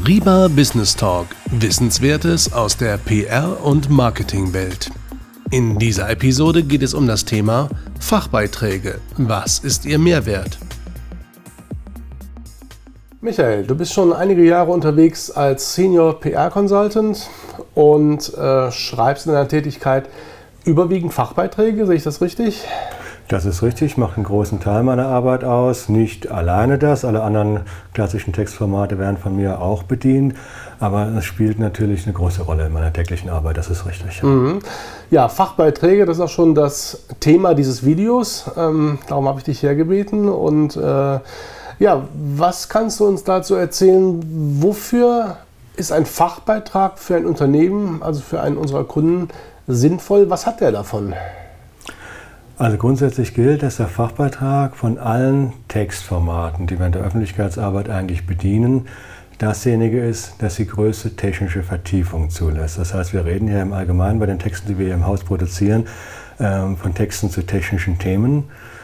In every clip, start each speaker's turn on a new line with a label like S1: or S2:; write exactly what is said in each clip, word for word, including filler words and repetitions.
S1: Riba Business Talk. Wissenswertes aus der P R- und Marketingwelt. In dieser Episode geht es um das Thema Fachbeiträge. Was ist ihr Mehrwert?
S2: Michael, du bist schon einige Jahre unterwegs als Senior P R-Consultant und äh, schreibst in deiner Tätigkeit überwiegend Fachbeiträge. Sehe ich das richtig?
S3: Das ist richtig, macht einen großen Teil meiner Arbeit aus. Nicht alleine das, alle anderen klassischen Textformate werden von mir auch bedient. Aber es spielt natürlich eine große Rolle in meiner täglichen Arbeit, das ist richtig.
S2: Mhm. Ja, Fachbeiträge, das ist auch schon das Thema dieses Videos. Ähm, darum habe ich dich hergebeten. Und äh, ja, was kannst du uns dazu erzählen? Wofür ist ein Fachbeitrag für ein Unternehmen, also für einen unserer Kunden, sinnvoll? Was hat der davon?
S3: Also grundsätzlich gilt, dass der Fachbeitrag von allen Textformaten, die wir in der Öffentlichkeitsarbeit eigentlich bedienen, dasjenige ist, das die größte technische Vertiefung zulässt. Das heißt, wir reden hier im Allgemeinen bei den Texten, die wir hier im Haus produzieren, von Texten zu technischen Themen.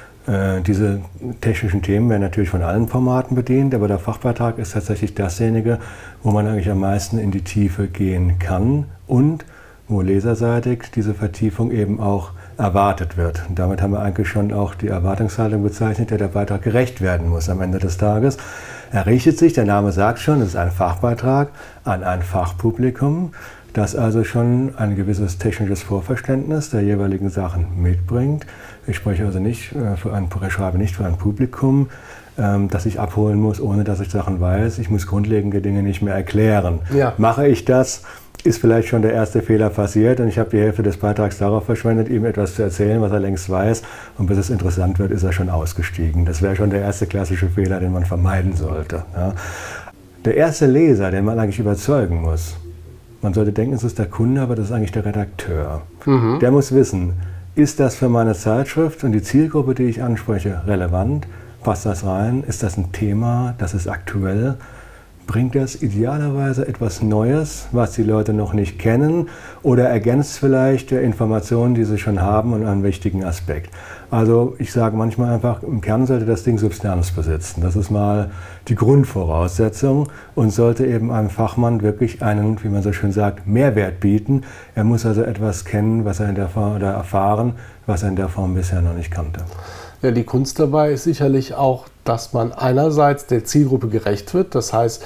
S3: Diese technischen Themen werden natürlich von allen Formaten bedient, aber der Fachbeitrag ist tatsächlich dasjenige, wo man eigentlich am meisten in die Tiefe gehen kann und wo leserseitig diese Vertiefung eben auch erwartet wird. Und damit haben wir eigentlich schon auch die Erwartungshaltung bezeichnet, der der Beitrag gerecht werden muss am Ende des Tages. Er richtet sich, der Name sagt schon, es ist ein Fachbeitrag an ein Fachpublikum, das also schon ein gewisses technisches Vorverständnis der jeweiligen Sachen mitbringt. Ich spreche also nicht für ein, ich schreibe nicht für ein Publikum, das ich abholen muss, ohne dass ich Sachen weiß. Ich muss grundlegende Dinge nicht mehr erklären. Ja. Mache ich das, ist vielleicht schon der erste Fehler passiert und ich habe die Hälfte des Beitrags darauf verschwendet, ihm etwas zu erzählen, was er längst weiß, und bis es interessant wird, ist er schon ausgestiegen. Das wäre schon der erste klassische Fehler, den man vermeiden sollte. Ja. Der erste Leser, den man eigentlich überzeugen muss, man sollte denken, es ist der Kunde, aber das ist eigentlich der Redakteur. Mhm. Der muss wissen, ist das für meine Zeitschrift und die Zielgruppe, die ich anspreche, relevant? Passt das rein? Ist das ein Thema? Das ist aktuell? Bringt das idealerweise etwas Neues, was die Leute noch nicht kennen, oder ergänzt vielleicht Informationen, die sie schon haben, und einen wichtigen Aspekt? Also ich sage manchmal einfach, im Kern sollte das Ding Substanz besitzen. Das ist mal die Grundvoraussetzung und sollte eben einem Fachmann wirklich einen, wie man so schön sagt, Mehrwert bieten. Er muss also etwas kennen, was er in der Form, oder erfahren, was er in der Form bisher noch nicht kannte.
S2: Ja, die Kunst dabei ist sicherlich auch, dass man einerseits der Zielgruppe gerecht wird, das heißt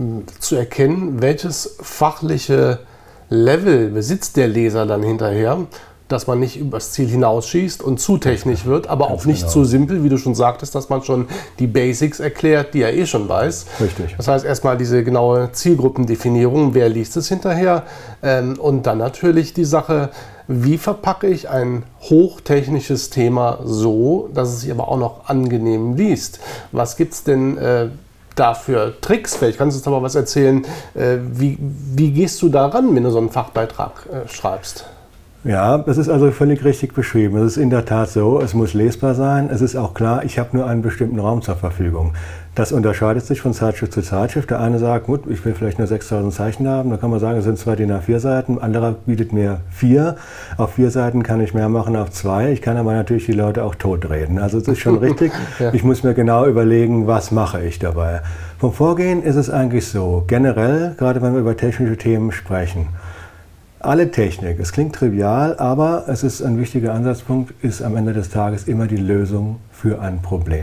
S2: zu erkennen, welches fachliche Level besitzt der Leser dann hinterher, dass man nicht übers Ziel hinausschießt und zu technisch wird, aber Ganz auch nicht genau. zu simpel, wie du schon sagtest, dass man schon die Basics erklärt, die er eh schon weiß.
S3: Richtig.
S2: Das heißt erstmal diese genaue Zielgruppendefinierung, wer liest es hinterher, ähm, und dann natürlich die Sache, wie verpacke ich ein hochtechnisches Thema so, dass es sich aber auch noch angenehm liest. Was gibt es denn äh, da für Tricks? Vielleicht kannst du uns aber was erzählen. Äh, wie, wie gehst du da ran, wenn du so einen Fachbeitrag äh, schreibst?
S3: Ja, das ist also völlig richtig beschrieben. Es ist in der Tat so, es muss lesbar sein. Es ist auch klar, ich habe nur einen bestimmten Raum zur Verfügung. Das unterscheidet sich von Zeitschrift zu Zeitschrift. Der eine sagt, gut, ich will vielleicht nur sechstausend Zeichen haben. Da kann man sagen, es sind zwei D I N A vier Seiten. Ein anderer bietet mir vier. Auf vier Seiten kann ich mehr machen, auf zwei. Ich kann aber natürlich die Leute auch totreden. Also es ist schon richtig. Ja. Ich muss mir genau überlegen, was mache ich dabei. Vom Vorgehen ist es eigentlich so, generell, gerade wenn wir über technische Themen sprechen, alle Technik, es klingt trivial, aber es ist ein wichtiger Ansatzpunkt, ist am Ende des Tages immer die Lösung für ein Problem.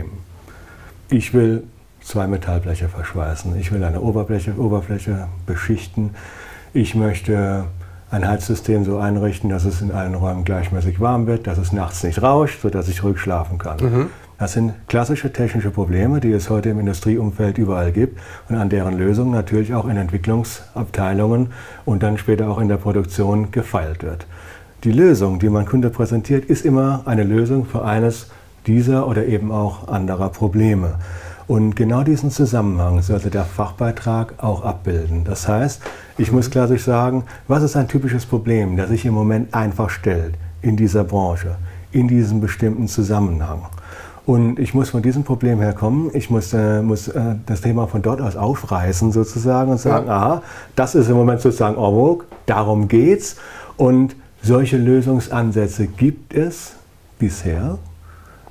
S3: Ich will zwei Metallbleche verschweißen, ich will eine Oberfläche, Oberfläche beschichten, ich möchte ein Heizsystem so einrichten, dass es in allen Räumen gleichmäßig warm wird, dass es nachts nicht rauscht, sodass ich ruhig schlafen kann. Mhm. Das sind klassische technische Probleme, die es heute im Industrieumfeld überall gibt und an deren Lösung natürlich auch in Entwicklungsabteilungen und dann später auch in der Produktion gefeilt wird. Die Lösung, die mein Kunde präsentiert, ist immer eine Lösung für eines dieser oder eben auch anderer Probleme. Und genau diesen Zusammenhang sollte der Fachbeitrag auch abbilden. Das heißt, ich muss klassisch sagen, was ist ein typisches Problem, das sich im Moment einfach stellt in dieser Branche, in diesem bestimmten Zusammenhang. Und ich muss von diesem Problem herkommen, ich muss, äh, muss äh, das Thema von dort aus aufreißen sozusagen und sagen, ja. aha, das ist im Moment sozusagen en vogue, darum geht's. Und solche Lösungsansätze gibt es bisher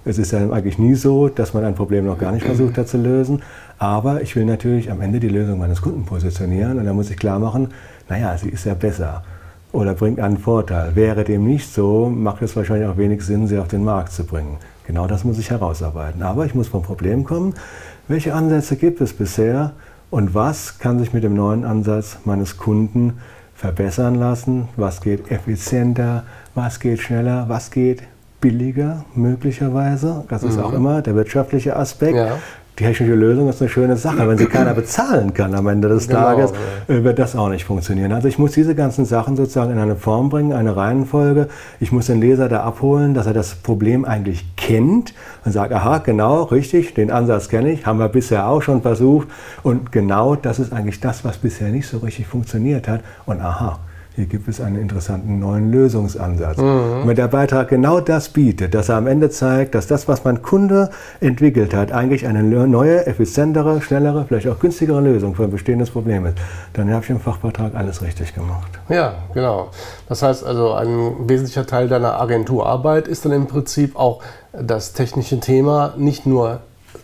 S3: Es ist ja eigentlich nie so, dass man ein Problem noch gar nicht versucht hat zu lösen. Aber ich will natürlich am Ende die Lösung meines Kunden positionieren und dann muss ich klar machen, naja, sie ist ja besser oder bringt einen Vorteil. Wäre dem nicht so, macht es wahrscheinlich auch wenig Sinn, sie auf den Markt zu bringen. Genau das muss ich herausarbeiten. Aber ich muss vom Problem kommen, welche Ansätze gibt es bisher und was kann sich mit dem neuen Ansatz meines Kunden verbessern lassen, was geht effizienter, was geht schneller, was geht billiger möglicherweise. Das ist mhm. auch immer der wirtschaftliche Aspekt. Ja. Die technische Lösung ist eine schöne Sache. Wenn sie keiner bezahlen kann am Ende des genau, Tages, ja. wird das auch nicht funktionieren. Also ich muss diese ganzen Sachen sozusagen in eine Form bringen, eine Reihenfolge. Ich muss den Leser da abholen, dass er das Problem eigentlich kennt und sagt, aha, genau, richtig, den Ansatz kenne ich, haben wir bisher auch schon versucht. Und genau das ist eigentlich das, was bisher nicht so richtig funktioniert hat. Und aha, hier gibt es einen interessanten neuen Lösungsansatz. Mhm. Und wenn der Beitrag genau das bietet, dass er am Ende zeigt, dass das, was mein Kunde entwickelt hat, eigentlich eine neue, effizientere, schnellere, vielleicht auch günstigere Lösung für ein bestehendes Problem ist, dann habe ich im Fachbeitrag alles richtig gemacht.
S2: Ja, genau. Das heißt also, ein wesentlicher Teil deiner Agenturarbeit ist dann im Prinzip auch das technische Thema nicht nur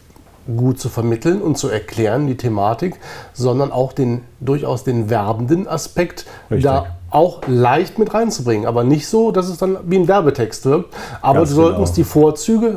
S2: gut zu vermitteln und zu erklären, die Thematik, sondern auch den durchaus den werbenden Aspekt Richtig. da auch leicht mit reinzubringen. Aber nicht so, dass es dann wie ein Werbetext wirkt. Aber Ganz du sollten uns genau. die Vorzüge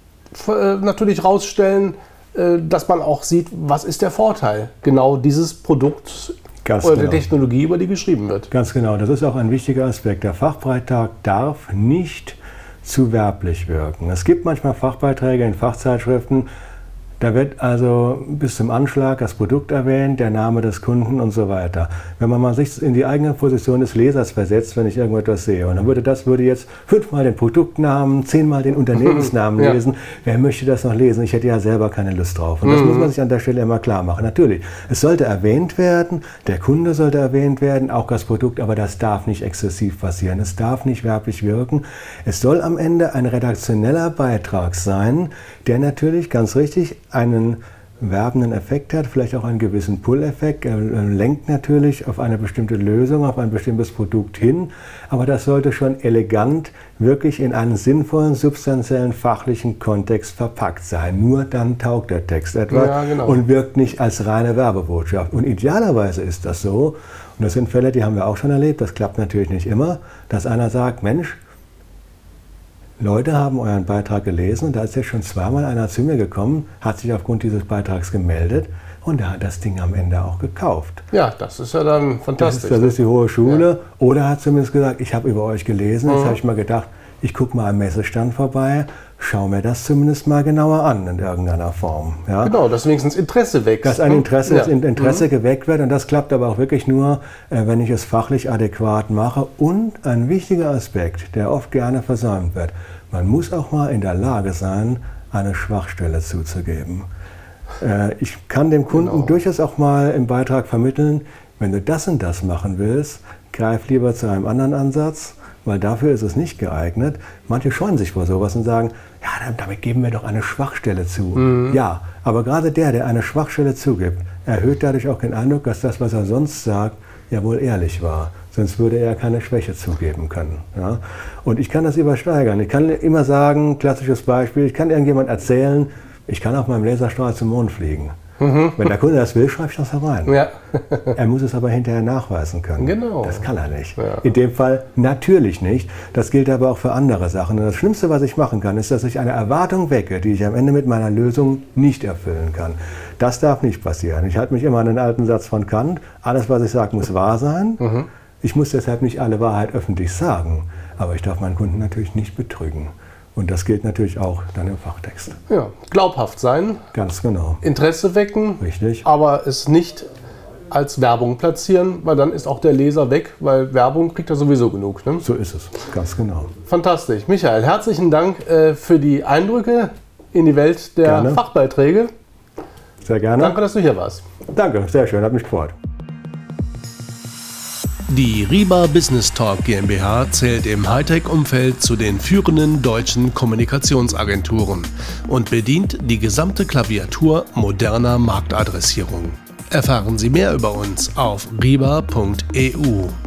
S2: äh, natürlich rausstellen, äh, dass man auch sieht, was ist der Vorteil genau dieses Produkts Ganz oder genau. der Technologie, über die geschrieben wird.
S3: Ganz genau, das ist auch ein wichtiger Aspekt. Der Fachbeitrag darf nicht zu werblich wirken. Es gibt manchmal Fachbeiträge in Fachzeitschriften, da wird also bis zum Anschlag das Produkt erwähnt, der Name des Kunden und so weiter. Wenn man mal sich in die eigene Position des Lesers versetzt, wenn ich irgendetwas sehe, und dann würde das würde jetzt fünfmal den Produktnamen, zehnmal den Unternehmensnamen ja. lesen, wer möchte das noch lesen? Ich hätte ja selber keine Lust drauf. Und das mhm. muss man sich an der Stelle immer klar machen. Natürlich, es sollte erwähnt werden, der Kunde sollte erwähnt werden, auch das Produkt, aber das darf nicht exzessiv passieren. Es darf nicht werblich wirken. Es soll am Ende ein redaktioneller Beitrag sein, der natürlich ganz richtig einen werbenden Effekt hat, vielleicht auch einen gewissen Pull-Effekt. Er lenkt natürlich auf eine bestimmte Lösung, auf ein bestimmtes Produkt hin, aber das sollte schon elegant wirklich in einen sinnvollen, substanziellen, fachlichen Kontext verpackt sein. Nur dann taugt der Text etwa ja, genau. und wirkt nicht als reine Werbebotschaft. Und idealerweise ist das so, und das sind Fälle, die haben wir auch schon erlebt, das klappt natürlich nicht immer, dass einer sagt, Mensch, Leute haben euren Beitrag gelesen und da ist jetzt schon zweimal einer zu mir gekommen, hat sich aufgrund dieses Beitrags gemeldet und er hat das Ding am Ende auch gekauft.
S2: Ja, das ist ja dann fantastisch.
S3: Das ist, das ist die hohe Schule. Ja. Oder hat zumindest gesagt, ich habe über euch gelesen, jetzt mhm. habe ich mal gedacht, ich gucke mal am Messestand vorbei, schau mir das zumindest mal genauer an in irgendeiner Form. Ja?
S2: Genau, dass wenigstens Interesse wächst.
S3: Dass ein Interesse, ja. Interesse mhm. geweckt wird und das klappt aber auch wirklich nur, wenn ich es fachlich adäquat mache. Und ein wichtiger Aspekt, der oft gerne versäumt wird, man muss auch mal in der Lage sein, eine Schwachstelle zuzugeben. Ich kann dem Kunden genau. durchaus auch mal im Beitrag vermitteln, wenn du das und das machen willst, greif lieber zu einem anderen Ansatz, weil dafür ist es nicht geeignet. Manche scheuen sich vor sowas und sagen, ja, damit geben wir doch eine Schwachstelle zu. Mhm. Ja, aber gerade der, der eine Schwachstelle zugibt, erhöht dadurch auch den Eindruck, dass das, was er sonst sagt, ja wohl ehrlich war. Sonst würde er keine Schwäche zugeben können. Ja? Und ich kann das übersteigern. Ich kann immer sagen, klassisches Beispiel, ich kann irgendjemand erzählen, ich kann auf meinem Laserstrahl zum Mond fliegen. Mhm. Wenn der Kunde das will, schreibe ich das herein. Ja. Er muss es aber hinterher nachweisen können.
S2: Genau.
S3: Das kann er nicht. Ja. In dem Fall natürlich nicht. Das gilt aber auch für andere Sachen. Und das Schlimmste, was ich machen kann, ist, dass ich eine Erwartung wecke, die ich am Ende mit meiner Lösung nicht erfüllen kann. Das darf nicht passieren. Ich halte mich immer an den alten Satz von Kant. Alles, was ich sage, muss wahr sein. Mhm. Ich muss deshalb nicht alle Wahrheit öffentlich sagen. Aber ich darf meinen Kunden natürlich nicht betrügen. Und das gilt natürlich auch dann im Fachtext.
S2: Ja, glaubhaft sein.
S3: Ganz genau.
S2: Interesse wecken.
S3: Richtig.
S2: Aber es nicht als Werbung platzieren, weil dann ist auch der Leser weg, weil Werbung kriegt er sowieso genug. Ne?
S3: So ist es, ganz genau.
S2: Fantastisch. Michael, herzlichen Dank äh, für die Eindrücke in die Welt der gerne. Fachbeiträge.
S3: Sehr gerne.
S2: Danke, dass du hier warst.
S3: Danke, sehr schön, hat mich gefreut.
S1: Die Riba Business Talk GmbH zählt im Hightech-Umfeld zu den führenden deutschen Kommunikationsagenturen und bedient die gesamte Klaviatur moderner Marktadressierung. Erfahren Sie mehr über uns auf riba punkt e u.